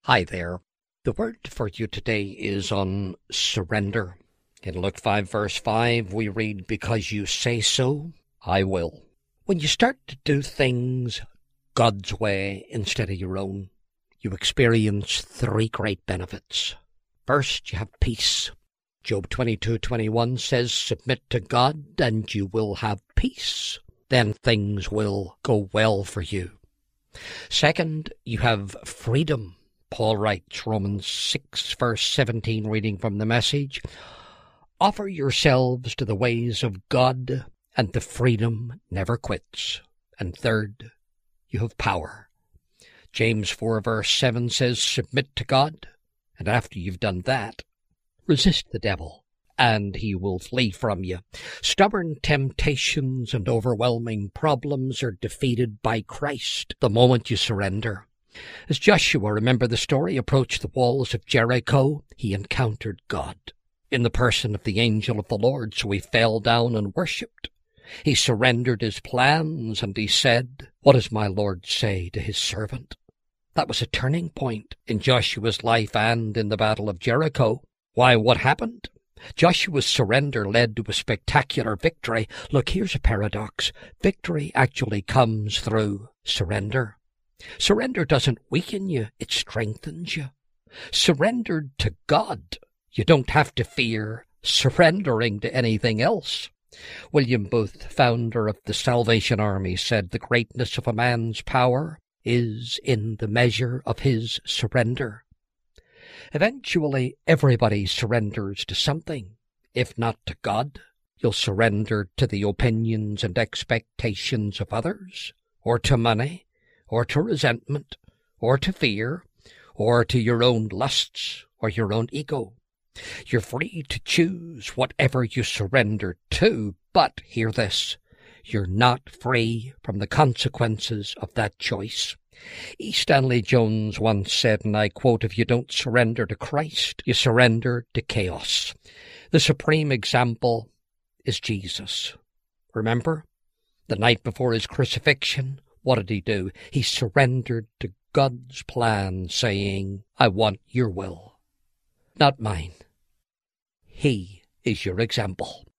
Hi there. The word for you today is on surrender. In Luke 5 verse 5 we read, "Because you say so, I will." When you start to do things God's way instead of your own, you experience three great benefits. First, you have peace. Job 22:21 says, "Submit to God and you will have peace. Then things will go well for you." Second, you have freedom. Paul writes, Romans 6 verse 17, reading from the Message, "Offer yourselves to the ways of God, and the freedom never quits." And third, you have power. James 4 verse 7 says, "Submit to God, and after you've done that, resist the devil, and he will flee from you." Stubborn temptations and overwhelming problems are defeated by Christ the moment you surrender. As Joshua, remember the story, approached the walls of Jericho, he encountered God in the person of the angel of the Lord, so he fell down and worshipped. He surrendered his plans, and he said, "What does my Lord say to his servant?" That was a turning point in Joshua's life and in the Battle of Jericho. Why, what happened? Joshua's surrender led to a spectacular victory. Look, here's a paradox. Victory actually comes through surrender. Surrender doesn't weaken you, it strengthens you. Surrendered to God, you don't have to fear surrendering to anything else. William Booth, founder of the Salvation Army, said the greatness of a man's power is in the measure of his surrender. Eventually, everybody surrenders to something. If not to God, you'll surrender to the opinions and expectations of others, or to money, or to resentment, or to fear, or to your own lusts, or your own ego. You're free to choose whatever you surrender to, but hear this, you're not free from the consequences of that choice. E. Stanley Jones once said, and I quote, "If you don't surrender to Christ, you surrender to chaos." The supreme example is Jesus. Remember, the night before his crucifixion, what did he do? He surrendered to God's plan, saying, "I want your will, not mine." He is your example.